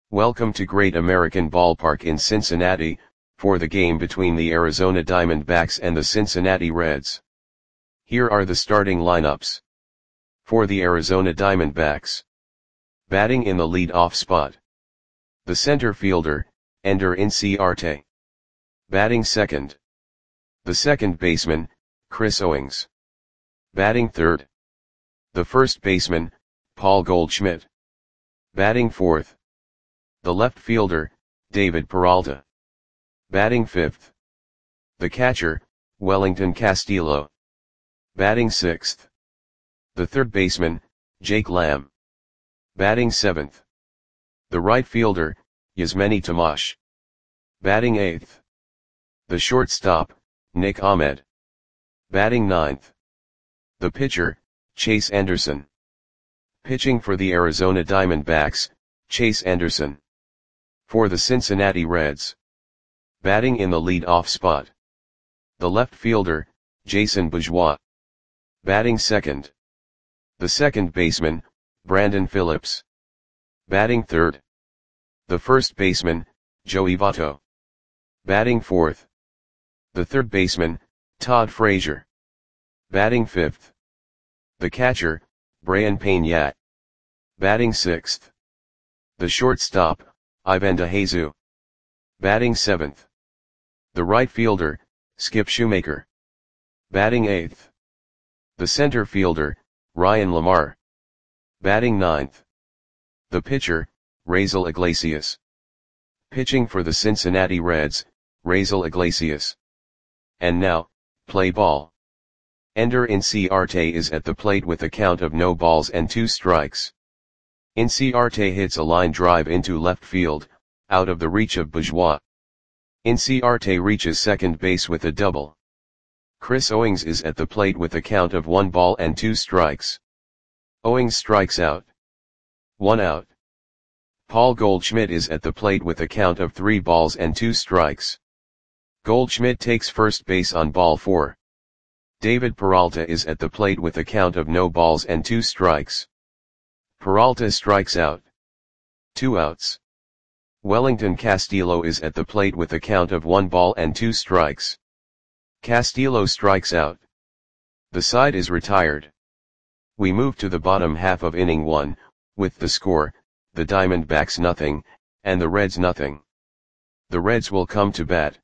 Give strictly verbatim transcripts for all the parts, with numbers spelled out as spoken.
Welcome to Great American Ballpark in Cincinnati, for the game between the Arizona Diamondbacks and the Cincinnati Reds. Here are the starting lineups. For the Arizona Diamondbacks. Batting in the lead-off spot. The center fielder, Ender Inciarte. Batting second. The second baseman, Chris Owings. Batting third. The first baseman, Paul Goldschmidt. Batting fourth. The left fielder, David Peralta. Batting fifth. The catcher, Wellington Castillo. Batting sixth. The third baseman, Jake Lamb. Batting seventh. The right fielder, Yasmany Tomas. Batting eighth. The shortstop, Nick Ahmed. Batting ninth. The pitcher, Chase Anderson. Pitching for the Arizona Diamondbacks, Chase Anderson. For the Cincinnati Reds. Batting in the lead-off spot. The left fielder, Jason Bourgeois. Batting second. The second baseman, Brandon Phillips. Batting third. The first baseman, Joey Votto. Batting fourth. The third baseman, Todd Frazier. Batting fifth. The catcher, Brayan Peña. Batting sixth. The shortstop, Ivan DeJesus. Batting seventh. The right fielder, Skip Shoemaker. Batting eighth. The center fielder, Ryan Lamar. Batting ninth. The pitcher, Raisel Iglesias. Pitching for the Cincinnati Reds, Raisel Iglesias. And now, play ball. Ender Inciarte is at the plate with a count of no balls and two strikes. Inciarte hits a line drive into left field, out of the reach of Bourgeois. Inciarte reaches second base with a double. Chris Owings is at the plate with a count of one ball and two strikes. Owings strikes out. One out. Paul Goldschmidt is at the plate with a count of three balls and two strikes. Goldschmidt takes first base on ball four. David Peralta is at the plate with a count of no balls and two strikes. Peralta strikes out. Two outs. Wellington Castillo is at the plate with a count of one ball and two strikes. Castillo strikes out. The side is retired. We move to the bottom half of inning one, with the score, the Diamondbacks nothing, and the Reds nothing. The Reds will come to bat.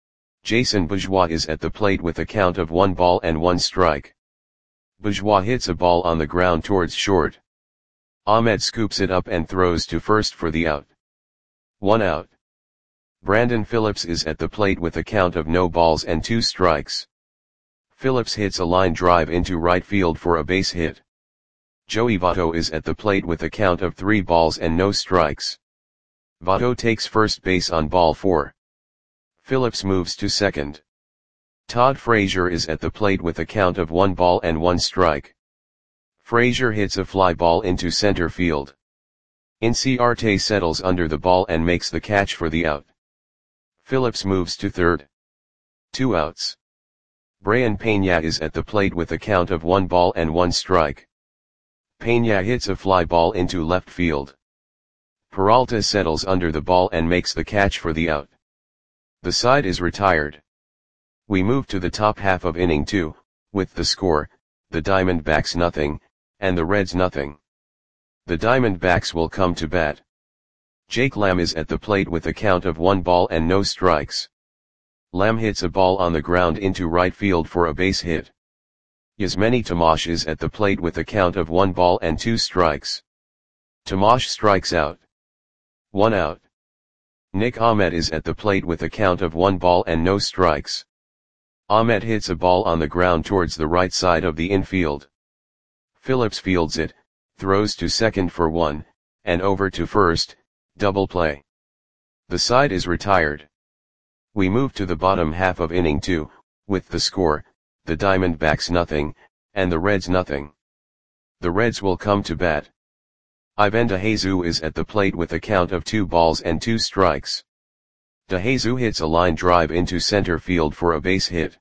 Jason Bourgeois is at the plate with a count of one ball and one strike. Bourgeois hits a ball on the ground towards short. Ahmed scoops it up and throws to first for the out. One out. Brandon Phillips is at the plate with a count of no balls and two strikes. Phillips hits a line drive into right field for a base hit. Joey Votto is at the plate with a count of three balls and no strikes. Votto takes first base on ball four. Phillips moves to second. Todd Frazier is at the plate with a count of one ball and one strike. Frazier hits a fly ball into center field. Inciarte settles under the ball and makes the catch for the out. Phillips moves to third. Two outs. Brayan Peña is at the plate with a count of one ball and one strike. Peña hits a fly ball into left field. Peralta settles under the ball and makes the catch for the out. The side is retired. We move to the top half of inning two, with the score, the Diamondbacks nothing, and the Reds nothing. The Diamondbacks will come to bat. Jake Lamb is at the plate with a count of one ball and no strikes. Lamb hits a ball on the ground into right field for a base hit. Yasmany Tomas is at the plate with a count of one ball and two strikes. Tomas strikes out. One out. Nick Ahmed is at the plate with a count of one ball and no strikes. Ahmed hits a ball on the ground towards the right side of the infield. Phillips fields it, throws to second for one, and over to first, double play. The side is retired. We move to the bottom half of inning two, with the score, the Diamondbacks nothing, and the Reds nothing. The Reds will come to bat. Ivan DeJesus is at the plate with a count of two balls and two strikes. DeJesus hits a line drive into center field for a base hit.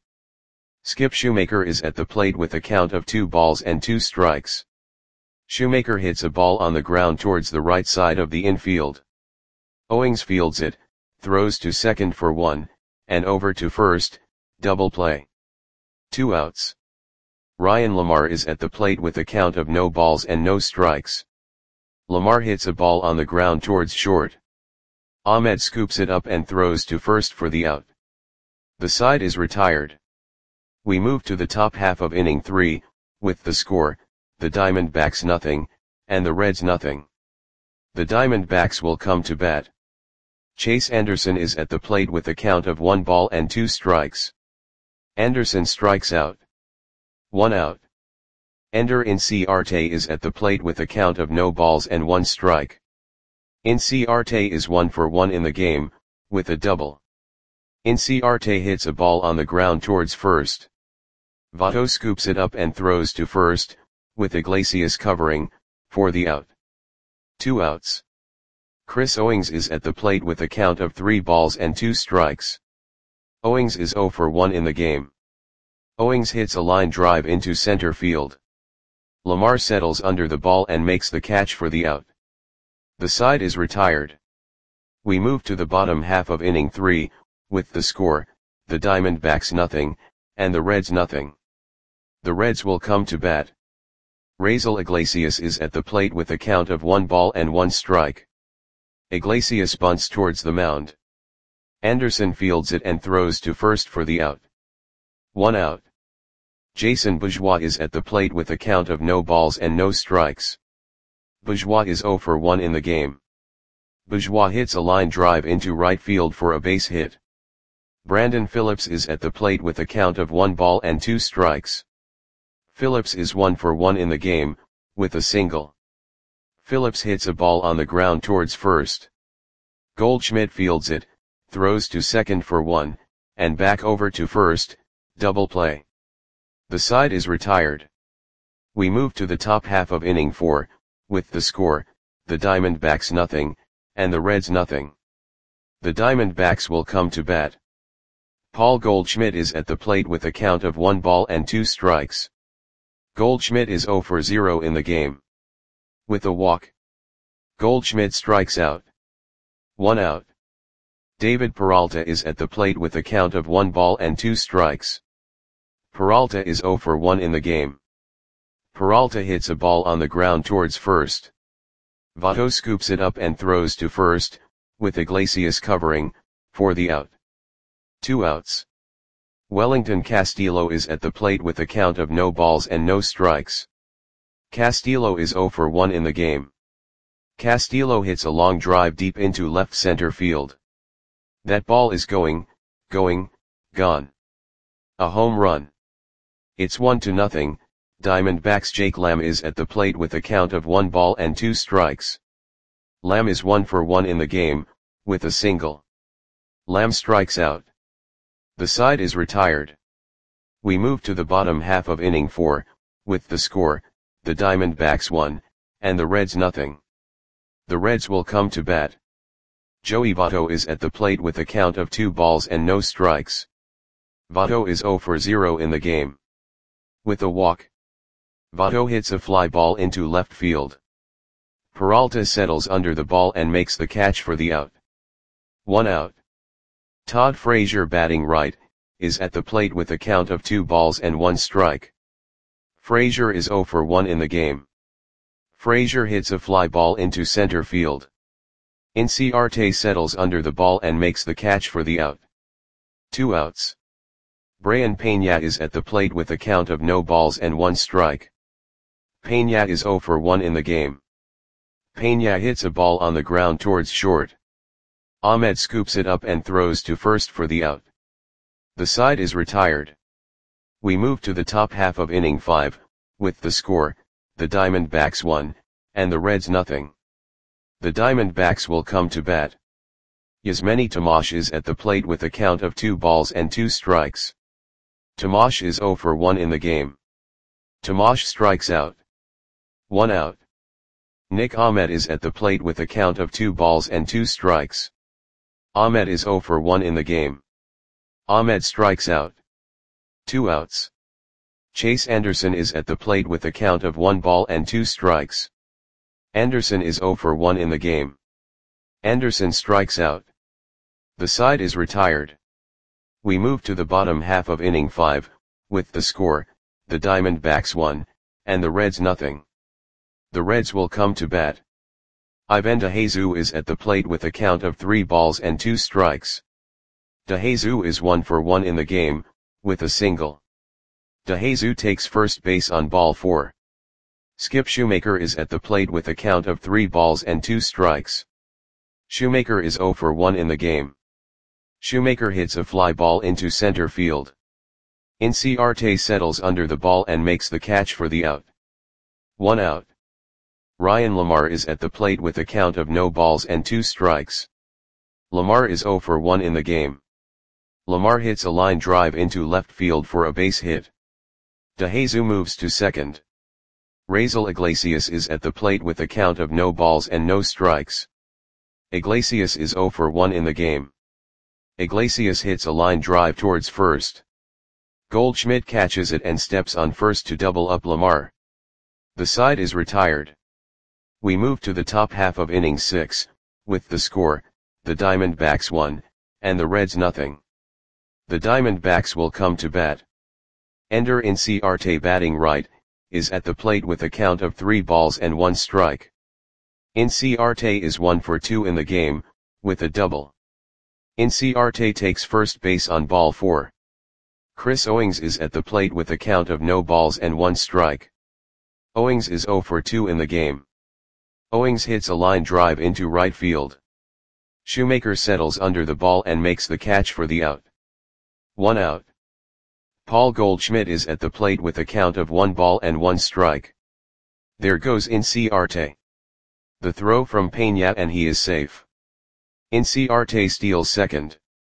Skip Shoemaker is at the plate with a count of two balls and two strikes. Shoemaker hits a ball on the ground towards the right side of the infield. Owings fields it, throws to second for one, and over to first, double play. Two outs. Ryan Lamar is at the plate with a count of no balls and no strikes. Lamar hits a ball on the ground towards short. Ahmed scoops it up and throws to first for the out. The side is retired. We move to the top half of inning three, with the score, the Diamondbacks nothing, and the Reds nothing. The Diamondbacks will come to bat. Chase Anderson is at the plate with a count of one ball and two strikes. Anderson strikes out. One out. Ender Inciarte is at the plate with a count of no balls and one strike. Inciarte is one for one in the game, with a double. Inciarte hits a ball on the ground towards first. Votto scoops it up and throws to first, with Iglesias covering, for the out. Two outs. Chris Owings is at the plate with a count of three balls and two strikes. Owings is zero for one in the game. Owings hits a line drive into center field. Lamar settles under the ball and makes the catch for the out. The side is retired. We move to the bottom half of inning three, with the score, the Diamondbacks nothing, and the Reds nothing. The Reds will come to bat. Raisel Iglesias is at the plate with a count of one ball and one strike. Iglesias bunts towards the mound. Anderson fields it and throws to first for the out. One out. Jason Bourgeois is at the plate with a count of no balls and no strikes. Bourgeois is zero for one in the game. Bourgeois hits a line drive into right field for a base hit. Brandon Phillips is at the plate with a count of one ball and two strikes. Phillips is one for one in the game, with a single. Phillips hits a ball on the ground towards first. Goldschmidt fields it, throws to second for one, and back over to first, double play. The side is retired. We move to the top half of inning four, with the score, the Diamondbacks nothing, and the Reds nothing. The Diamondbacks will come to bat. Paul Goldschmidt is at the plate with a count of one ball and two strikes. Goldschmidt is zero for zero in the game. With a walk. Goldschmidt strikes out. One out. David Peralta is at the plate with a count of one ball and two strikes. Peralta is zero for one in the game. Peralta hits a ball on the ground towards first. Votto scoops it up and throws to first, with Iglesias covering, for the out. Two outs. Wellington Castillo is at the plate with a count of no balls and no strikes. Castillo is zero for one in the game. Castillo hits a long drive deep into left center field. That ball is going, going, gone. A home run. It's one to nothing. Diamondbacks Jake Lamb is at the plate with a count of one ball and two strikes. Lamb is one for one in the game, with a single. Lamb strikes out. The side is retired. We move to the bottom half of inning four, with the score, the Diamondbacks one, and the Reds nothing. The Reds will come to bat. Joey Votto is at the plate with a count of two balls and no strikes. Votto is zero for zero in the game. With a walk. Votto hits a fly ball into left field. Peralta settles under the ball and makes the catch for the out. One out. Todd Frazier, batting right, is at the plate with a count of two balls and one strike. Frazier is zero for one in the game. Frazier hits a fly ball into center field. Inciarte settles under the ball and makes the catch for the out. Two outs. Brayan Peña is at the plate with a count of no balls and one strike. Peña is zero for one in the game. Peña hits a ball on the ground towards short. Ahmed scoops it up and throws to first for the out. The side is retired. We move to the top half of inning five, with the score, the Diamondbacks one, and the Reds nothing. The Diamondbacks will come to bat. Yasmany Tomasz is at the plate with a count of two balls and two strikes. Tomasz is zero for one in the game. Tomasz strikes out. One out. Nick Ahmed is at the plate with a count of two balls and two strikes. Ahmed is zero for one in the game. Ahmed strikes out. Two outs. Chase Anderson is at the plate with a count of one ball and two strikes. Anderson is zero for one in the game. Anderson strikes out. The side is retired. We move to the bottom half of inning five, with the score, the Diamondbacks one, and the Reds nothing. The Reds will come to bat. Ivan DeJesus is at the plate with a count of three balls and two strikes. DeJesus is one for one in the game, with a single. DeJesus takes first base on ball four. Skip Shoemaker is at the plate with a count of three balls and two strikes. Shoemaker is zero for one in the game. Shoemaker hits a fly ball into center field. Inciarte settles under the ball and makes the catch for the out. One out. Ryan Lamar is at the plate with a count of no balls and two strikes. Lamar is zero for one in the game. Lamar hits a line drive into left field for a base hit. DeJesus moves to second. Raisel Iglesias is at the plate with a count of no balls and no strikes. Iglesias is zero for one in the game. Iglesias hits a line drive towards first. Goldschmidt catches it and steps on first to double up Lamar. The side is retired. We move to the top half of inning six, with the score, the Diamondbacks one, and the Reds nothing. The Diamondbacks will come to bat. Ender Inciarte, batting right, is at the plate with a count of three balls and one strike. Inciarte is one for two in the game, with a double. Inciarte takes first base on ball four. Chris Owings is at the plate with a count of no balls and one strike. Owings is zero for two in the game. Owings hits a line drive into right field. Shoemaker settles under the ball and makes the catch for the out. One out. Paul Goldschmidt is at the plate with a count of one ball and one strike. There goes Inciarte. The throw from Peña and he is safe. Inciarte steals second.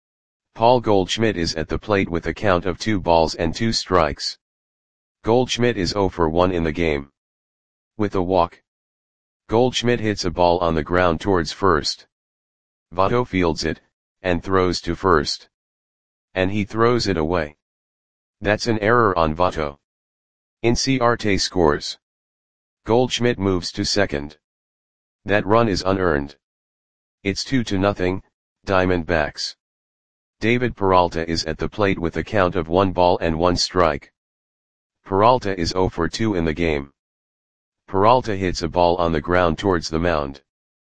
Paul Goldschmidt is at the plate with a count of two balls and two strikes. Goldschmidt is zero for one in the game. With a walk. Goldschmidt hits a ball on the ground towards first. Votto fields it, and throws to first. And he throws it away. That's an error on Votto. Inciarte scores. Goldschmidt moves to second. That run is unearned. It's two to nothing, Diamondbacks. David Peralta is at the plate with a count of one ball and one strike. Peralta is zero for two in the game. Peralta hits a ball on the ground towards the mound.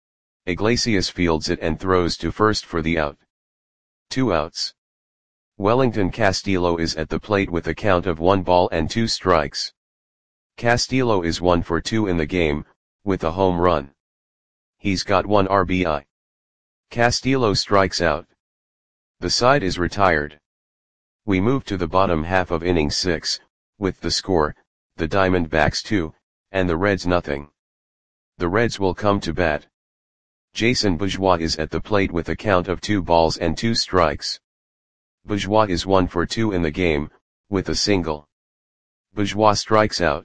Iglesias fields it and throws to first for the out. Two outs. Wellington Castillo is at the plate with a count of one ball and two strikes. Castillo is one for two in the game, with a home run. He's got one R B I. Castillo strikes out. The side is retired. We move to the bottom half of inning six, with the score, the Diamondbacks two, and the Reds nothing. The Reds will come to bat. Jason Bourgeois is at the plate with a count of two balls and two strikes. Bourgeois is one for two in the game, with a single. Bourgeois strikes out.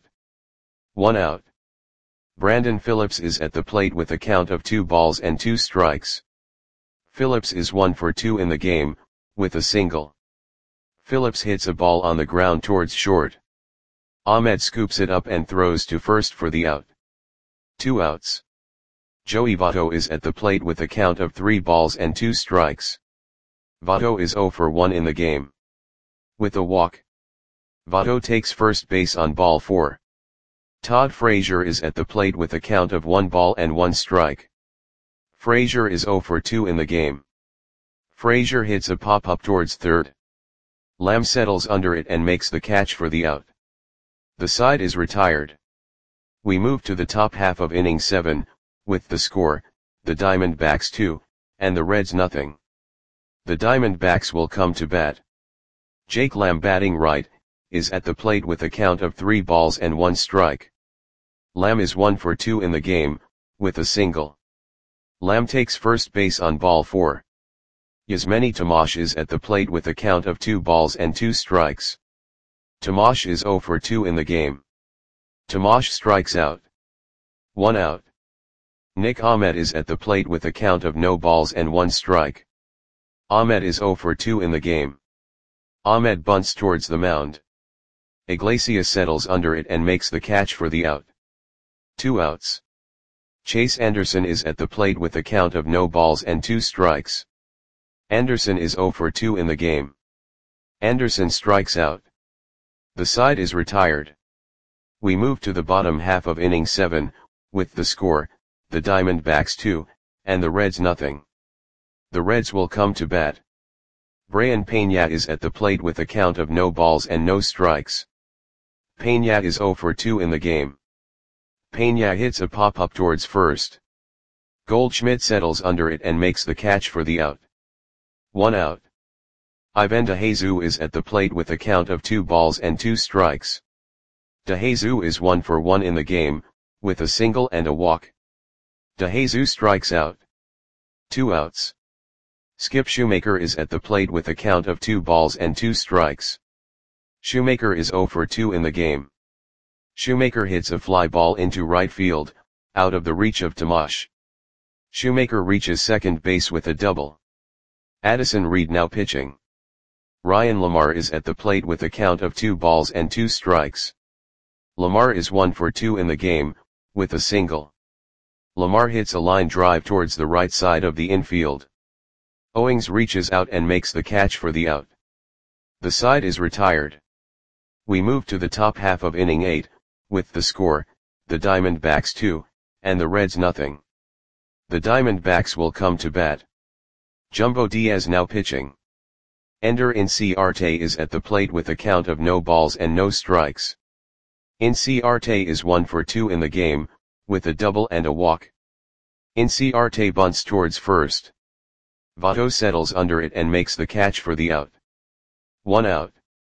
One out. Brandon Phillips is at the plate with a count of two balls and two strikes. Phillips is one for two in the game, with a single. Phillips hits a ball on the ground towards short. Ahmed scoops it up and throws to first for the out. Two outs. Joey Votto is at the plate with a count of three balls and two strikes. Votto is zero for one in the game. With a walk. Votto takes first base on ball four. Todd Frazier is at the plate with a count of one ball and one strike. Frazier is zero for two in the game. Frazier hits a pop-up towards third. Lamb settles under it and makes the catch for the out. The side is retired. We move to the top half of inning seven, with the score, the Diamondbacks two, and the Reds nothing. The Diamondbacks will come to bat. Jake Lamb, batting right, is at the plate with a count of three balls and one strike. Lamb is one for two in the game, with a single. Lamb takes first base on ball four. Yasmani Tomash is at the plate with a count of two balls and two strikes. Tomash is zero for two in the game. Tomash strikes out. One out. Nick Ahmed is at the plate with a count of no balls and one strike. Ahmed is zero for two in the game. Ahmed bunts towards the mound. Iglesias settles under it and makes the catch for the out. Two outs. Chase Anderson is at the plate with a count of no balls and two strikes. Anderson is zero for two in the game. Anderson strikes out. The side is retired. We move to the bottom half of inning seven, with the score, the Diamondbacks two, and the Reds nothing. The Reds will come to bat. Brayan Peña is at the plate with a count of no balls and no strikes. Peña is zero for two in the game. Peña hits a pop-up towards first. Goldschmidt settles under it and makes the catch for the out. One out. Ivan DeJesus is at the plate with a count of two balls and two strikes. DeJesus is one for one in the game, with a single and a walk. DeJesus strikes out. Two outs. Skip Shoemaker is at the plate with a count of two balls and two strikes. Shoemaker is zero for two in the game. Shoemaker hits a fly ball into right field, out of the reach of Tomash. Shoemaker reaches second base with a double. Addison Reed now pitching. Ryan Lamar is at the plate with a count of two balls and two strikes. Lamar is one for two in the game, with a single. Lamar hits a line drive towards the right side of the infield. Owings reaches out and makes the catch for the out. The side is retired. We move to the top half of inning eight, with the score, the Diamondbacks two, and the Reds nothing. The Diamondbacks will come to bat. Jumbo Diaz now pitching. Ender Inciarte is at the plate with a count of no balls and no strikes. Inciarte is one for two in the game, with a double and a walk. Inciarte bunts towards first. Votto settles under it and makes the catch for the out. One out.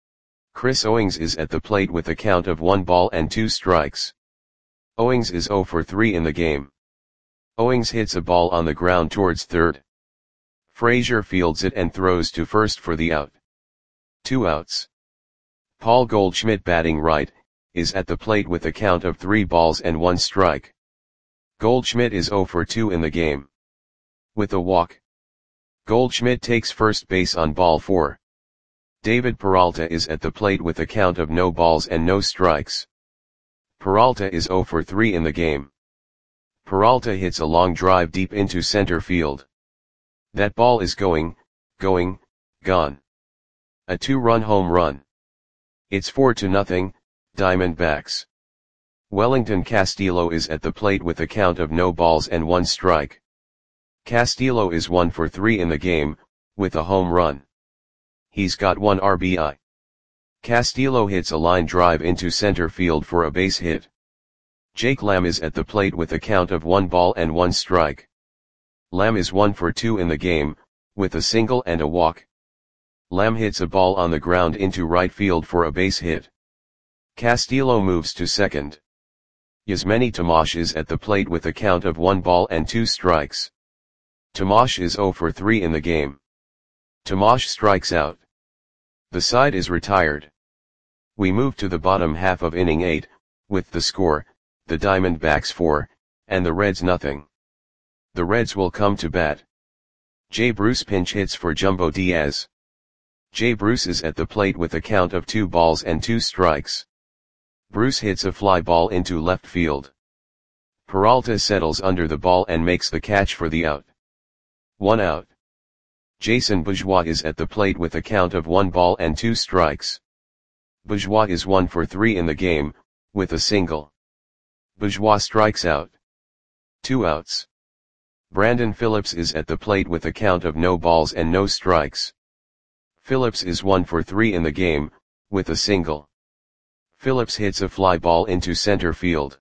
Chris Owings is at the plate with a count of one ball and two strikes. Owings is zero for three in the game. Owings hits a ball on the ground towards third. Frazier fields it and throws to first for the out. Two outs. Paul Goldschmidt batting right, is at the plate with a count of three balls and one strike. Goldschmidt is zero for two in the game. With a walk. Goldschmidt takes first base on ball four. David Peralta is at the plate with a count of no balls and no strikes. Peralta is zero for three in the game. Peralta hits a long drive deep into center field. That ball is going, going, gone. A two-run home run. It's four to nothing, Diamondbacks. Wellington Castillo is at the plate with a count of no balls and one strike. Castillo is one for three in the game, with a home run. He's got one R B I. Castillo hits a line drive into center field for a base hit. Jake Lamb is at the plate with a count of one ball and one strike. Lamb is one for two in the game, with a single and a walk. Lamb hits a ball on the ground into right field for a base hit. Castillo moves to second. Yasmany Tomash is at the plate with a count of one ball and two strikes. Tomash is zero for three in the game. Tomash strikes out. The side is retired. We move to the bottom half of inning eight, with the score, the Diamondbacks four, and the Reds nothing. The Reds will come to bat. Jay Bruce pinch hits for Jumbo Diaz. Jay Bruce is at the plate with a count of two balls and two strikes. Bruce hits a fly ball into left field. Peralta settles under the ball and makes the catch for the out. One out. Jason Bourgeois is at the plate with a count of one ball and two strikes. Bourgeois is one for three in the game, with a single. Bourgeois strikes out. Two outs. Brandon Phillips is at the plate with a count of no balls and no strikes. Phillips is one for three in the game, with a single. Phillips hits a fly ball into center field.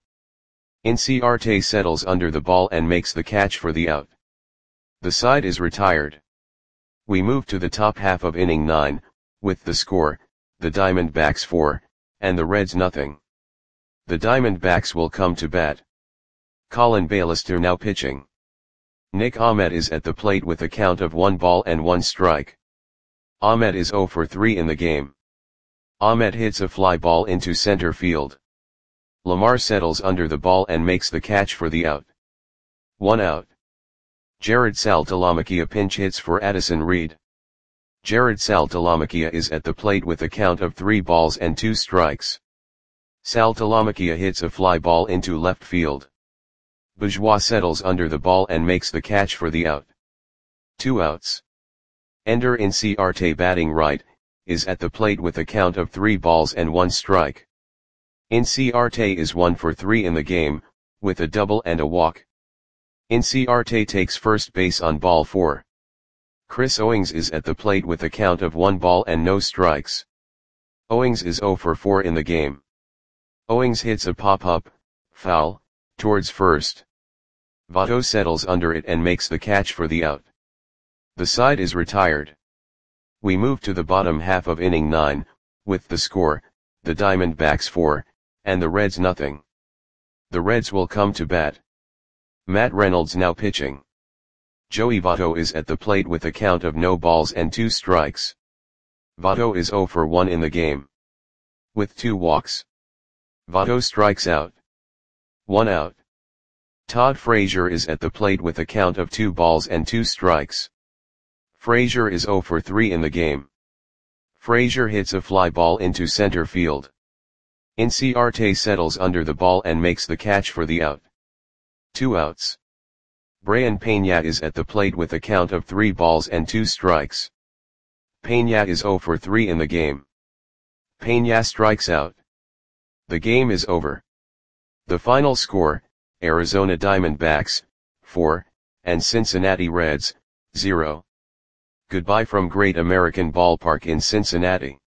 Inciarte settles under the ball and makes the catch for the out. The side is retired. We move to the top half of inning nine, with the score, the Diamondbacks four, and the Reds nothing. The Diamondbacks will come to bat. Colin Bailister now pitching. Nick Ahmed is at the plate with a count of one ball and one strike. Ahmed is zero for three in the game. Ahmed hits a fly ball into center field. Lamar settles under the ball and makes the catch for the out. One out. Jared Saltalamacchia pinch hits for Addison Reed. Jared Saltalamacchia is at the plate with a count of three balls and two strikes. Saltalamacchia hits a fly ball into left field. Bourgeois settles under the ball and makes the catch for the out. Two outs. Ender Inciarte, batting right, is at the plate with a count of three balls and one strike. Inciarte is one for three in the game, with a double and a walk. Inciarte takes first base on ball four. Chris Owings is at the plate with a count of one ball and no strikes. Owings is zero for four in the game. Owings hits a pop-up, foul, towards first. Votto settles under it and makes the catch for the out. The side is retired. We move to the bottom half of inning nine, with the score, the Diamondbacks four, and the Reds nothing. The Reds will come to bat. Matt Reynolds now pitching. Joey Votto is at the plate with a count of no balls and two strikes. Votto is zero for one in the game. With two walks. Votto strikes out. One out. Todd Frazier is at the plate with a count of two balls and two strikes. Frazier is zero for three in the game. Frazier hits a fly ball into center field. Inciarte settles under the ball and makes the catch for the out. Two outs. Brayan Peña is at the plate with a count of three balls and two strikes. Peña is zero for three in the game. Peña strikes out. The game is over. The final score, Arizona Diamondbacks, four, and Cincinnati Reds, zero. Goodbye from Great American Ballpark in Cincinnati.